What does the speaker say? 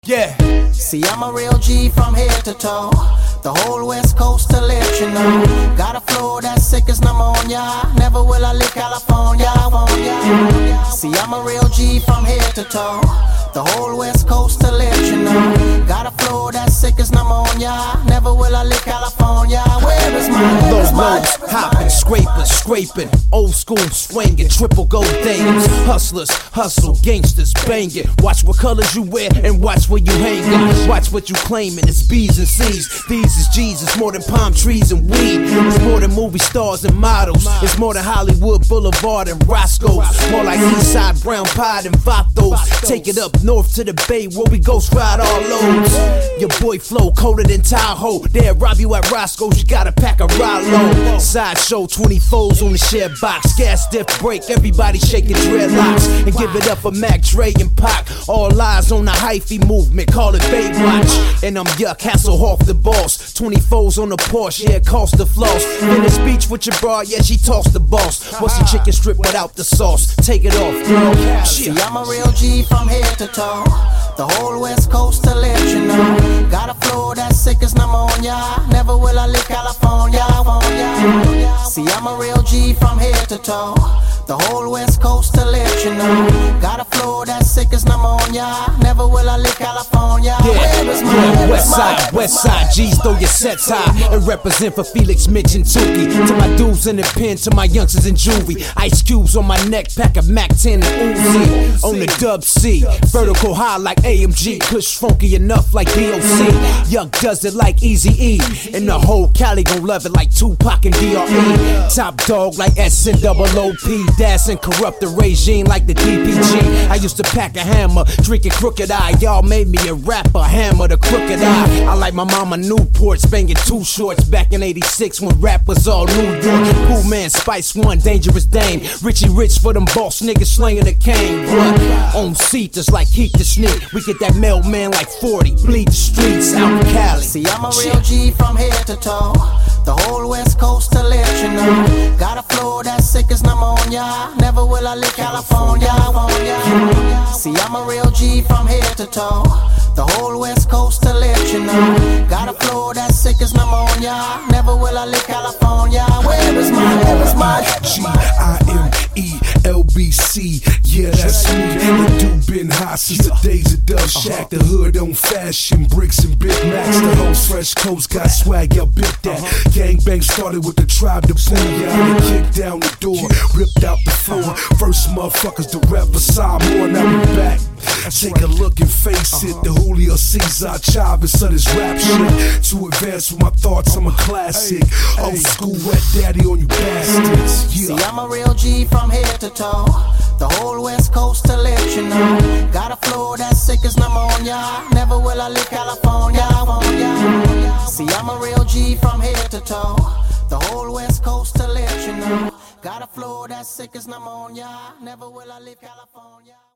Yeah. See, I'm a real G from head to toe. The whole West Coast to let you know. Got a flow that's sick as pneumonia. Never will I leave California. See, I'm a real G from head to toe. The whole West Coast to let you know. Got a flow that's sick as pneumonia. Never will I leave California. Where is my Lows, hopping, scraping, old school swinging, triple gold things. Hustlers, hustle, gangsters banging. Watch what colors you wear and watch where you hanging. Watch what you claiming, it's B's and C's. These is G's, it's more than palm trees and weed. It's more than movie stars and models. It's more than Hollywood Boulevard and Roscoe's. More like Eastside, Brown Pie and Vatos. Take it up north to the Bay where we ghost ride all loads. Your boy Flow colder than Tahoe. They'll rob you at Roscoe's, you gotta pack a Rollo. Sideshow 24s on the share box. Gas diff break, everybody shaking dreadlocks. And give it up for Mac, Dre, and Pac. All eyes on the hyphy movement, call it Baywatch. And I'm Yuck, Hasselhoff the boss. 24s on the Porsche, yeah, cost the floss. In the speech with your bra, yeah, she tossed the boss. What's the chicken strip without the sauce? Take it off, girl. See, I'm a real G from head to toe. The whole West Coast to let you know. Got a flow that's sick as pneumonia. Never will I leave California. See, I'm a real G from head to toe. The whole West Coast to let you know. Got a flow that's sick as pneumonia. Never will I leave California. West side G's, throw your sets high and represent for Felix, Mitch, and Tukey. To my dudes in the pen, to my youngsters in juvie. Ice cubes on my neck, pack a Mac 10 and Uzi. On the Dub C, vertical high like AMG. Kush funky enough like DOC. Yuck does it like Eazy-E. And the whole Cali gon' love it like Tupac and DRE. Top dog like SNOOP. Das and corrupt the regime like the DPG. I used to pack a hammer, drinking Crooked Eye. Y'all made me a rapper, hammer the crooked eye. I like my mama Newport, banging Too Shorts back in '86 when rap was all New York. Cool Man, Spice One, Dangerous Dame. Richie Rich for them boss niggas slinging the cane. But on seat just like Keith the Sneak. We get that mailman like 40, bleed the streets out in Cali. See, I'm a real G from head to toe. The whole West Coast to let you know. Got a flow that's sick as pneumonia. Never will I leave California. See, I'm a real G from head to toe. The whole West Coast to let you know. Got a flow that's sick as pneumonia. Never will I leave California. Where is my G-I-M-E-L-B-C? Yeah, that's me. The dude been hot since the days of Dub Shack. The hood on fashion, bricks and Big Macs. The whole fresh coast got swag, y'all bit that. Gangbang started with the tribe to booyah. They kicked down the door, ripped out the floor. First motherfuckers to rap Samoa, now we back. Take a look and face it. The Julio Cesar Chavez of this rap shit. To advance with my thoughts, I'm a classic. Old school wet daddy on you bastards. See, I'm a real G from head to toe. The whole West Coast to let you know. Got a flow that's sick as pneumonia. Never will I leave California. See, I'm a real G from head to toe. The whole West Coast to let you know. Got a flow that's sick as pneumonia. Never will I leave California.